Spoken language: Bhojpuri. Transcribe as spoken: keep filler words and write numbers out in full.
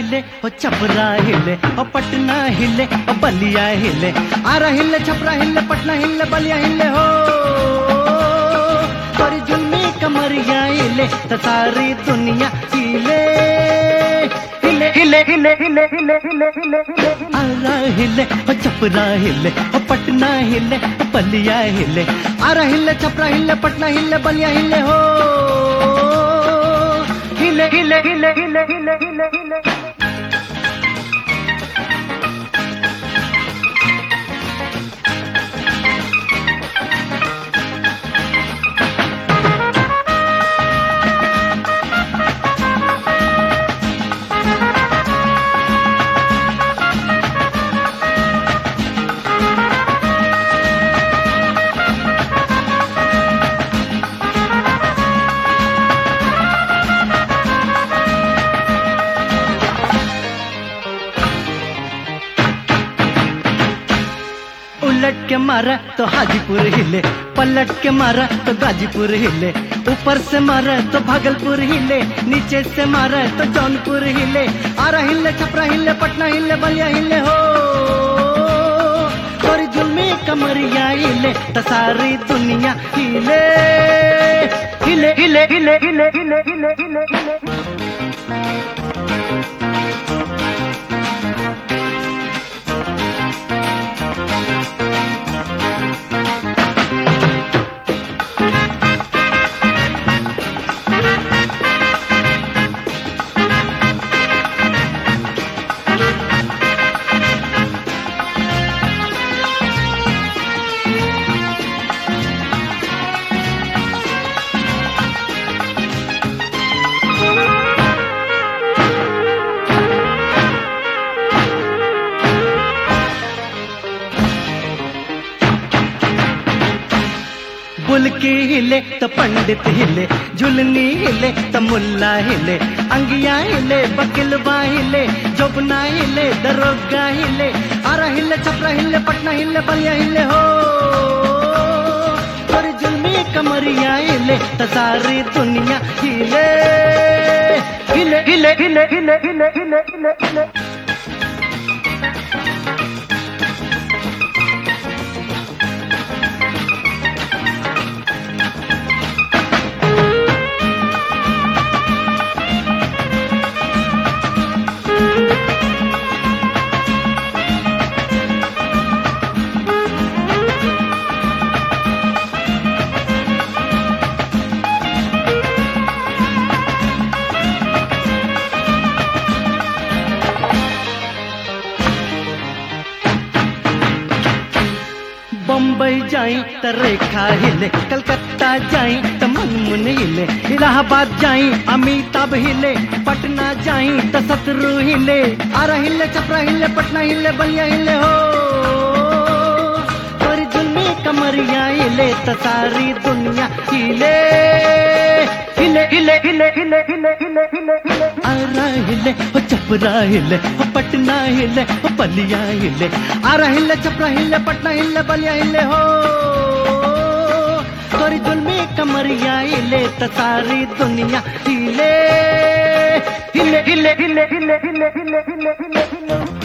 हिले हो छपरा हिले हो पटना हिले हो बलिया हिले, आरा हिले छपरा हिले पटना हिले बलिया हिले हो, तोरी जुल्मी कमरिया हिले तो सारी दुनिया हिले हिले हिले हिले हिले हिले हिले हिले हिले आरा हिले हो छपरा हिले हो पटना हिले हो बलिया हिले, आरा हिले छपरा हिले पटना हिले बलिया हिले हो, हिले हिले हिले हिले हिले हिले हिले उलट के मारा तो हाजीपुर हिले, पलट के मारा तो गाजीपुर हिले, ऊपर से मारा तो भागलपुर हिले, नीचे से मारा तो जौनपुर हिले, आरा हिले छपरा हिले पटना हिले बलिया हिले हो, तोरी जुल्मी कमरिया हिले तो सारी दुनिया हिले हिले हिले हिले हिले हिले हिले हिले हिले बुलकी हिले तो पंडित हिले, झुलनी हिले तो मुल्ला हिले, अंगिया हिले बकिलवा हिले, जोबना हिले दरोगा हिले, आरा हिले छपरा हिले पटना हिले बलिया हिले हो, और जुल्मी कमरिया हिले तो सारी दुनिया हिले हिले हिले हिले हिले हिले हिले हिले हिले बम्बई जाई तो रेखा हिले, कलकत्ता जाई तो मनमुन हिले, इलाहाबाद जाई अमिताभ हिले, पटना जाई तो शत्रु हिले, आरा हिले छपरा हिले पटना हिले बलिया हिले हो, तोरी जुल्मी कमरिया हिले तो सारी दुनिया हिले हिले हिले हिले हिले हिले हिले हिले हिले आरा हिले हो छपरा हिले हो पटना हिले हो बलिया हिले, आरा हिले छपरा हिले पटना हिले बलिया हिले हो, तोरी जुल्मी कमरिया हिले तो सारी दुनिया हिले हिले हिले हिले हिले हिले हिले हिले हिले